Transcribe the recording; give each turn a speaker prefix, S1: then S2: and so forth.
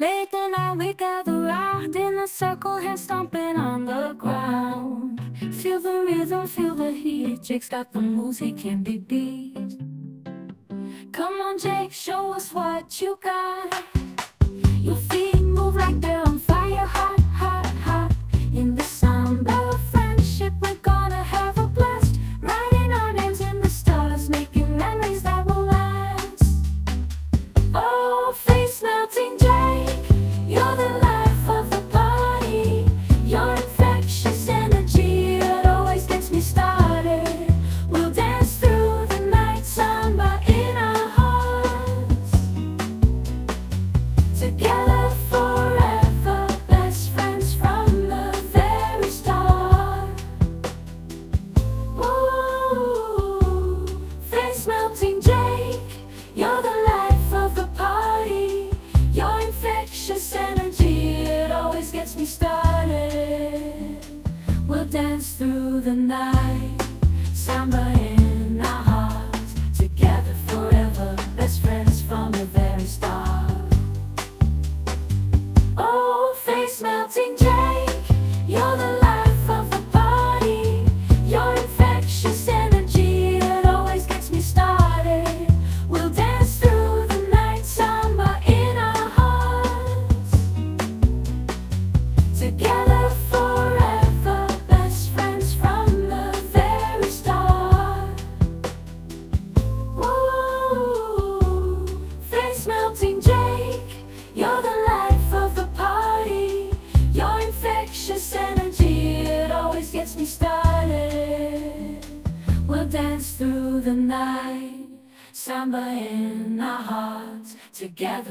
S1: Late at night we gather round in a circle, hands stomping on the ground. Feel the rhythm, feel the heat. Jake's got the moves, he can't be beat. Come on, Jake, show us what you got. Your feet move like they're on fire, hot, hot, hot. In the samba of friendship, we're gonna have a blast. Writing our names in the stars, making memories that will last. Oh, face melting Jake, you're the life of the party. Your infectious energy, it always gets me started. We'll dance through the night, samba in our hearts. Together forever, best friends from the very start. Ooh, face melting Jake, you're the life of the party. Your infectious energy, it always gets me started. We'll dance through the night, samba in our hearts. Together forever, best friends from the very start. Oh, face melting Jake, you're the life of the party. Your infectious energy, it always gets me started. We'll dance through the night, samba in our hearts. Together forever, best friends from the very start. Ooh, face melting Jake, you're the life of the party. Your infectious energy, it always gets me started. We'll dance through the night, samba in our hearts. Together